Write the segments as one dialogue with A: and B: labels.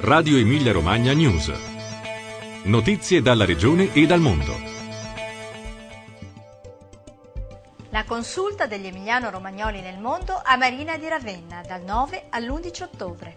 A: Radio Emilia Romagna News. Notizie dalla regione e dal mondo.
B: La consulta degli emiliano-romagnoli nel mondo a Marina di Ravenna dal 9 all'11 ottobre.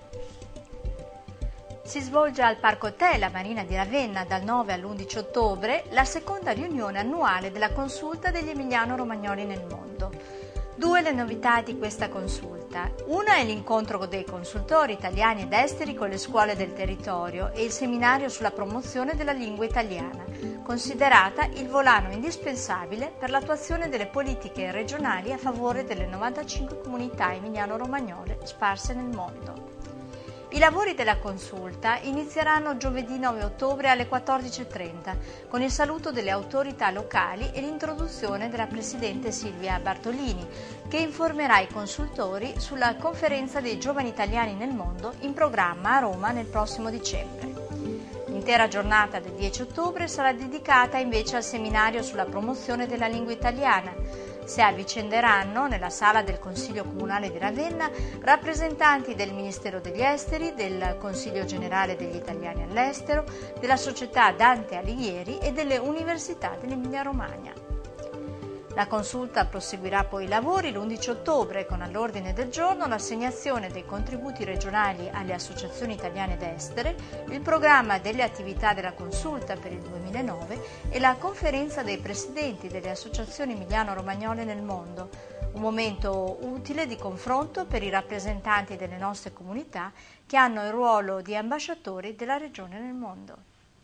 B: Si svolge al Parco Hotel a Marina di Ravenna dal 9 all'11 ottobre la seconda riunione annuale della consulta degli emiliano-romagnoli nel mondo. Due le novità di questa consulta. Una è l'incontro dei consultori italiani ed esteri con le scuole del territorio e il seminario sulla promozione della lingua italiana, considerata il volano indispensabile per l'attuazione delle politiche regionali a favore delle 95 comunità emiliano-romagnole sparse nel mondo. I lavori della consulta inizieranno giovedì 9 ottobre alle 14:30 con il saluto delle autorità locali e l'introduzione della Presidente Silvia Bartolini, che informerà i consultori sulla conferenza dei giovani italiani nel mondo in programma a Roma nel prossimo dicembre. L'intera giornata del 10 ottobre sarà dedicata invece al seminario sulla promozione della lingua italiana. Si avvicenderanno nella sala del Consiglio Comunale di Ravenna rappresentanti del Ministero degli Esteri, del Consiglio Generale degli Italiani all'Estero, della Società Dante Alighieri e delle Università dell'Emilia-Romagna. La consulta proseguirà poi i lavori l'11 ottobre con all'ordine del giorno l'assegnazione dei contributi regionali alle associazioni italiane ed estere, il programma delle attività della consulta per il 2009 e la conferenza dei presidenti delle associazioni emiliano-romagnole nel mondo, un momento utile di confronto per i rappresentanti delle nostre comunità che hanno il ruolo di ambasciatori della regione nel mondo.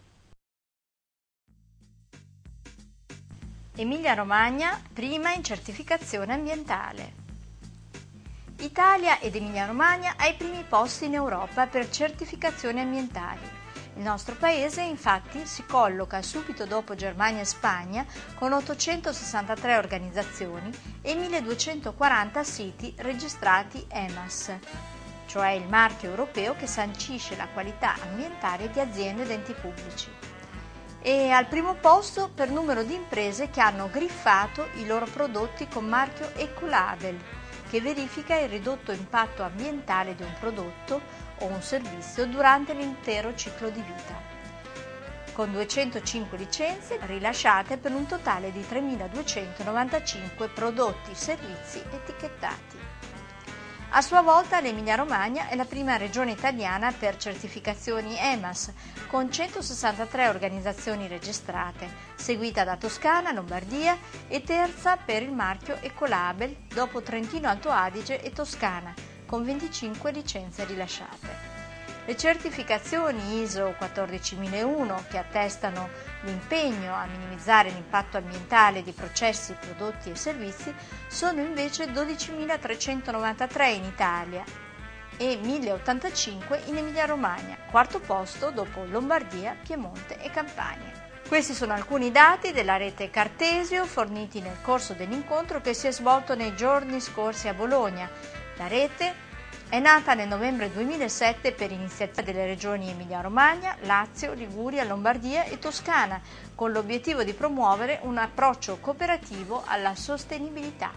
B: Emilia-Romagna, prima in certificazione ambientale. Italia ed Emilia-Romagna ai primi posti in Europa per certificazioni ambientali. Il nostro paese, infatti, si colloca subito dopo Germania e Spagna con 863 organizzazioni e 1240 siti registrati EMAS, cioè il marchio europeo che sancisce la qualità ambientale di aziende ed enti pubblici. E al primo posto per numero di imprese che hanno griffato i loro prodotti con marchio Ecolabel, che verifica il ridotto impatto ambientale di un prodotto o un servizio durante l'intero ciclo di vita, con 205 licenze rilasciate per un totale di 3.295 prodotti e servizi etichettati. A sua volta l'Emilia-Romagna è la prima regione italiana per certificazioni EMAS, con 163 organizzazioni registrate, seguita da Toscana, Lombardia e terza per il marchio Ecolabel, dopo Trentino Alto Adige e Toscana, con 25 licenze rilasciate. Le certificazioni ISO 14001, che attestano l'impegno a minimizzare l'impatto ambientale di processi, prodotti e servizi, sono invece 12.393 in Italia e 1.085 in Emilia-Romagna, quarto posto dopo Lombardia, Piemonte e Campania. Questi sono alcuni dati della rete Cartesio forniti nel corso dell'incontro che si è svolto nei giorni scorsi a Bologna. La rete è nata nel novembre 2007 per iniziativa delle regioni Emilia-Romagna, Lazio, Liguria, Lombardia e Toscana, con l'obiettivo di promuovere un approccio cooperativo alla sostenibilità.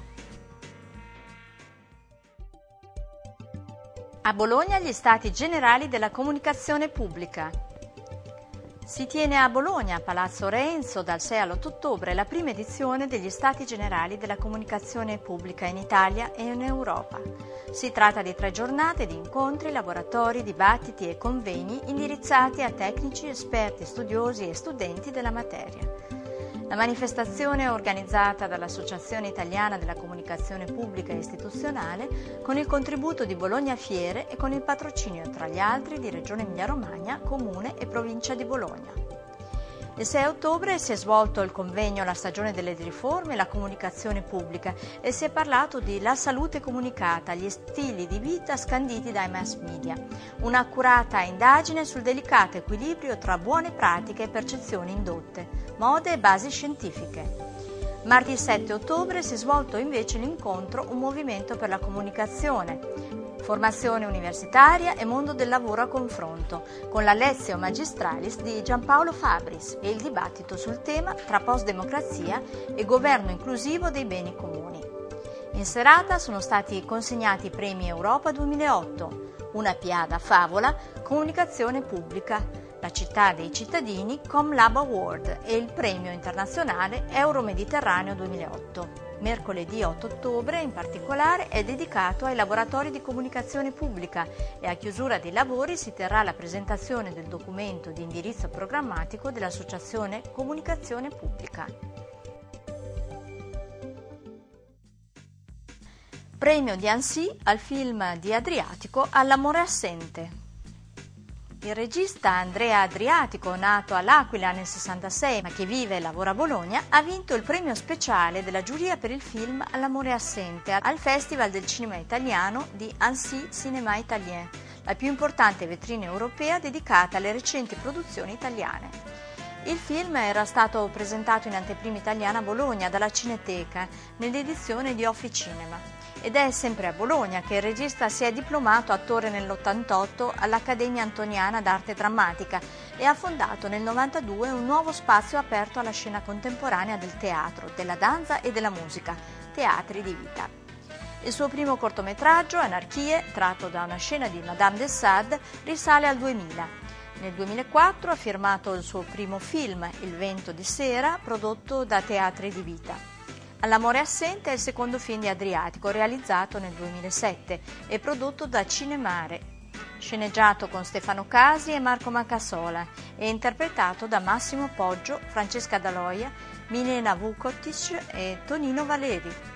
B: A Bologna gli Stati Generali della Comunicazione Pubblica. Si tiene a Bologna, a Palazzo Renzo, dal 6 all'8 ottobre, la prima edizione degli Stati Generali della Comunicazione Pubblica in Italia e in Europa. Si tratta di 3 giornate di incontri, laboratori, dibattiti e convegni indirizzati a tecnici, esperti, studiosi e studenti della materia. La manifestazione è organizzata dall'Associazione Italiana della Comunicazione Pubblica e Istituzionale con il contributo di Bologna Fiere e con il patrocinio, tra gli altri, di Regione Emilia-Romagna, Comune e Provincia di Bologna. Il 6 ottobre si è svolto il convegno La stagione delle riforme e la comunicazione pubblica e si è parlato di La salute comunicata, gli stili di vita scanditi dai mass media, un'accurata indagine sul delicato equilibrio tra buone pratiche e percezioni indotte, mode e basi scientifiche. Martedì 7 ottobre si è svolto invece l'incontro Un movimento per la comunicazione, formazione universitaria e mondo del lavoro a confronto, con la Lezio Magistralis di Giampaolo Fabris e il dibattito sul tema tra post-democrazia e governo inclusivo dei beni comuni. In serata sono stati consegnati i premi Europa 2008, una piada favola, comunicazione pubblica, la città dei cittadini ComLab Award e il premio internazionale Euromediterraneo 2008. Mercoledì 8 ottobre, in particolare, è dedicato ai laboratori di comunicazione pubblica e a chiusura dei lavori si terrà la presentazione del documento di indirizzo programmatico dell'Associazione Comunicazione Pubblica. Premio di Annecy al film di Adriatico All'amore assente. Il regista Andrea Adriatico, nato all'Aquila nel 1966 ma che vive e lavora a Bologna, ha vinto il premio speciale della giuria per il film All'amore assente al Festival del Cinema Italiano di Annecy Cinéma Italien, la più importante vetrina europea dedicata alle recenti produzioni italiane. Il film era stato presentato in anteprima italiana a Bologna dalla Cineteca nell'edizione di Offi Cinema. Ed è sempre a Bologna che il regista si è diplomato attore nell'88 all'Accademia Antoniana d'Arte Drammatica e ha fondato nel 92 un nuovo spazio aperto alla scena contemporanea del teatro, della danza e della musica, Teatri di Vita. Il suo primo cortometraggio, Anarchie, tratto da una scena di Madame de Sade, risale al 2000. Nel 2004 ha firmato il suo primo film, Il vento di sera, prodotto da Teatri di Vita. All'amore assente è il secondo film di Adriatico, realizzato nel 2007 e prodotto da Cinemare, sceneggiato con Stefano Casi e Marco Mancassola e interpretato da Massimo Poggio, Francesca Daloia, Milena Vukotic e Tonino Valeri.